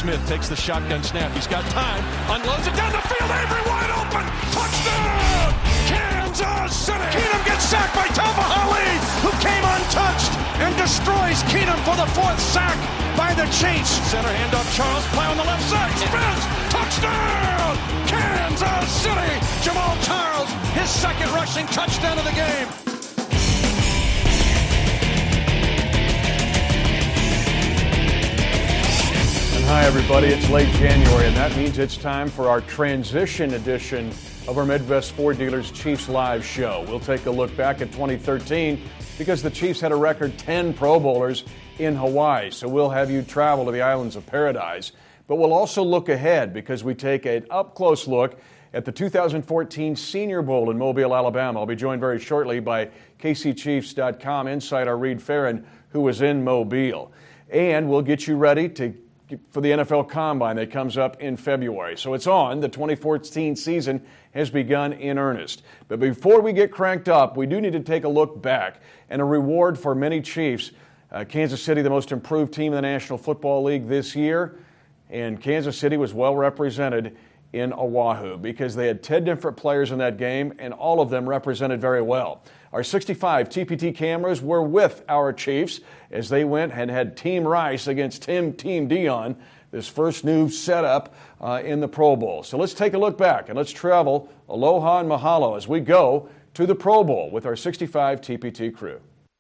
Smith takes the shotgun snap. He's got time. Unloads it down the field. Avery wide open. Touchdown! Kansas City! Keenum gets sacked by Talbot Ali, who came untouched and destroys Keenum for the 4th sack by the Chiefs. Center handoff. Charles play on the left side. Spins. Touchdown! Kansas City! Jamal Charles, his 2nd rushing touchdown of the game. Hi, everybody. It's late January, and that means it's time for our transition edition of our Midwest Ford Dealers Chiefs Live show. We'll take a look back at 2013 because the Chiefs had a record 10 Pro Bowlers in Hawaii, so we'll have you travel to the islands of paradise. But we'll also look ahead because we take an up-close look at the 2014 Senior Bowl in Mobile, Alabama. I'll be joined very shortly by KCChiefs.com insider Reed Farron, who was in Mobile. And we'll get you ready for the NFL Combine that comes up in February. So it's on. The 2014 season has begun in earnest. But before we get cranked up, we do need to take a look back and a reward for many Chiefs. Kansas City, the most improved team in the National Football League this year, and Kansas City was well represented in Oahu because they had 10 different players in that game, and all of them represented very well. Our 65 TPT cameras were with our Chiefs as they went and had Team Rice against Team Dion, this first new setup in the Pro Bowl. So let's take a look back and let's travel aloha and mahalo as we go to the Pro Bowl with our 65 TPT crew.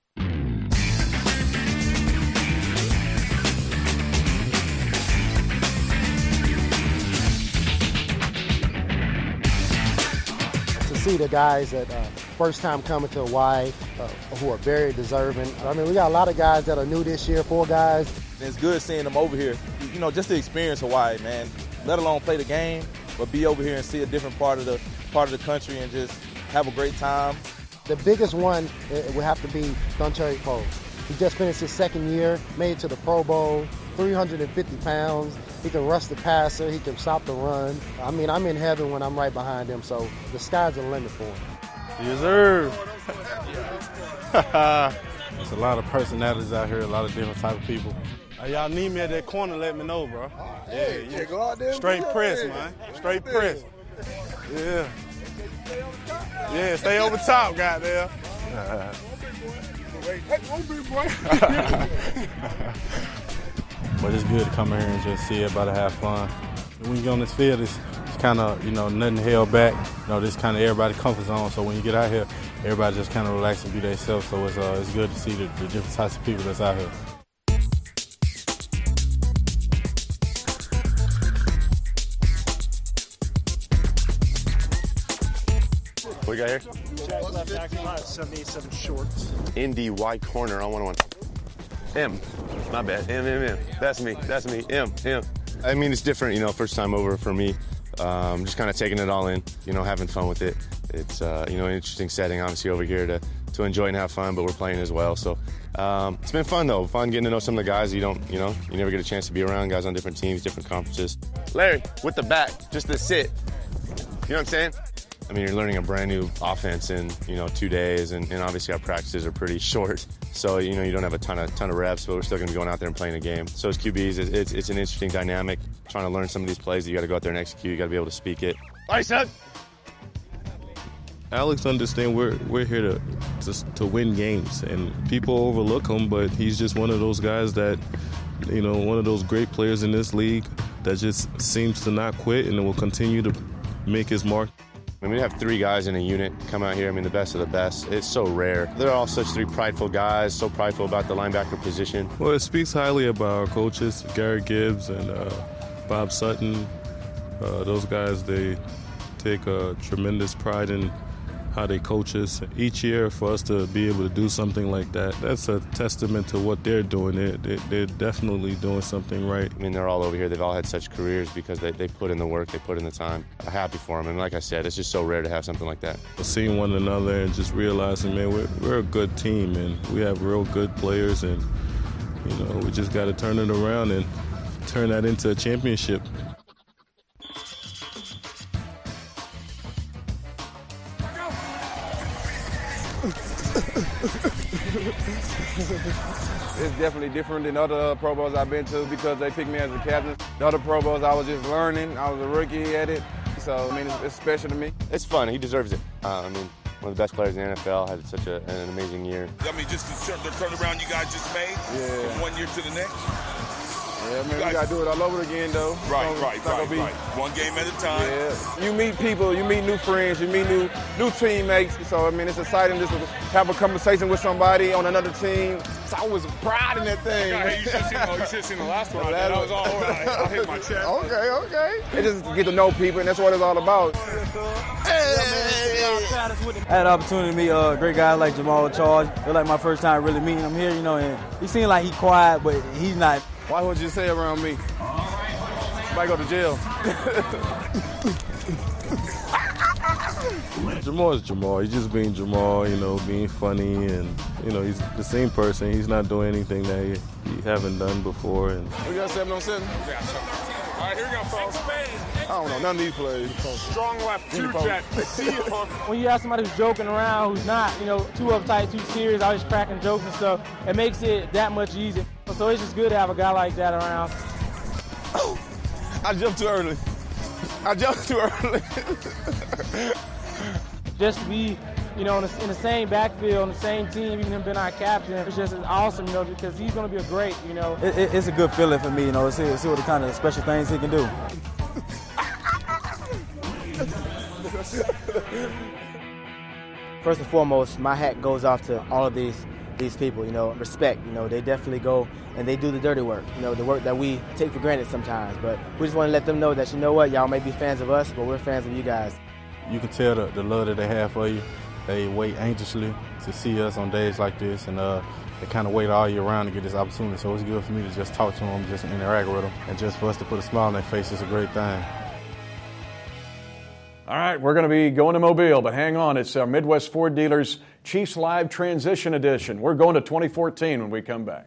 See the guys that first time coming to Hawaii who are very deserving. I mean, we got a lot of guys that are new this year, 4 guys. It's good seeing them over here. You know, just to experience Hawaii, man. Let alone play the game, but be over here and see a different part of the country and just have a great time. The biggest one would have to be Dontari Poe. He just finished his 2nd year, made it to the Pro Bowl, 350 pounds. He can rush the passer. He can stop the run. I mean, I'm in heaven when I'm right behind him, so the sky's the limit for him. Yes, sir. There's a lot of personalities out here, a lot of different type of people. Y'all need me at that corner, let me know, bro. Yeah. Go out there. Straight press, man. Straight press. Yeah. Yeah, stay over top, goddamn. But it's good to come here and just see everybody have fun. When you get on this field, it's kind of, nothing held back. This kind of everybody's comfort zone. So when you get out here, everybody just kind of relax and be themselves. So it's good to see the different types of people that's out here. What we got here? Jack left acting right, 77 shorts. Indy white corner on 101. M. My bad. M. That's me. M. I mean, it's different, first time over for me. Just kind of taking it all in, having fun with it. It's, an interesting setting, obviously, over here to enjoy and have fun, but we're playing as well. So it's been fun, though. Fun getting to know some of the guys you never get a chance to be around, guys on different teams, different conferences. Larry, with the back, just to sit. You know what I'm saying? I mean, you're learning a brand new offense in, 2 days, and obviously our practices are pretty short. So, you don't have a ton of reps, but we're still going to be going out there and playing a game. So as QBs, it's an interesting dynamic, trying to learn some of these plays. You got to go out there and execute. You got to be able to speak it. All right, son. Alex understands we're here to win games, and people overlook him, but he's just one of those guys that, one of those great players in this league that just seems to not quit and will continue to make his mark. I mean, we have 3 guys in a unit come out here. I mean, the best of the best. It's so rare. They're all such 3 prideful guys, so prideful about the linebacker position. Well, it speaks highly about our coaches, Gary Gibbs and Bob Sutton. Those guys, they take a tremendous pride in how they coach us. Each year, for us to be able to do something like that, that's a testament to what they're doing. They're definitely doing something right. I mean, they're all over here. They've all had such careers because they put in the work, they put in the time. I'm happy for them. And like I said, it's just so rare to have something like that. Seeing one another and just realizing, man, we're a good team and we have real good players, and, we just got to turn it around and turn that into a championship. It's definitely different than other Pro Bowls I've been to because they picked me as a captain. The other Pro Bowls I was just learning. I was a rookie at it. So, I mean, it's special to me. It's fun. He deserves it. I mean, one of the best players in the NFL, had such an amazing year. I mean, just the turnaround you guys just made from one year to the next. Yeah, man, we got to do it all over again, though. Right. One game at a time. Yeah. You meet people, you meet new friends, you meet new teammates. So, I mean, it's exciting just to have a conversation with somebody on another team. It's always pride in that thing. Hey, you should have seen the last one. That was all I hit my chest. Okay. It just get to know people, and that's what it's all about. I had the opportunity to meet great guys like Jamal Charles. It was like my first time really meeting him here, you know, and he seemed like he's quiet, but he's not. Why would you say around me? Might go to jail. Jamal is Jamal. He's just being Jamal, you know, being funny, and you know, he's the same person. He's not doing anything that he haven't done before. And we got 7 on 7. Yeah, all right, here we go, folks. I don't know none of these plays. Strong left, 2-jet. When you have somebody who's joking around, who's not, you know, too uptight, too serious, always cracking jokes and stuff, it makes it that much easier. So it's just good to have a guy like that around. I jumped too early. Just to be, you know, in the same backfield, on the same team, even him being our captain, it's just awesome, you know, because he's going to be a great, you know. It's a good feeling for me, you know, to see what the kind of special things he can do. First and foremost, my hat goes off to all of these people, you know, respect, you know, they definitely go and they do the dirty work, you know, the work that we take for granted sometimes, but we just want to let them know that, you know what, y'all may be fans of us, but we're fans of you guys. You can tell the love that they have for you. They wait anxiously to see us on days like this, and they kind of wait all year round to get this opportunity, so it's good for me to just talk to them, just interact with them, and just for us to put a smile on their face is a great thing. All right, we're going to be going to Mobile, but hang on. It's our Midwest Ford Dealers Chiefs Live Transition Edition. We're going to 2014 when we come back.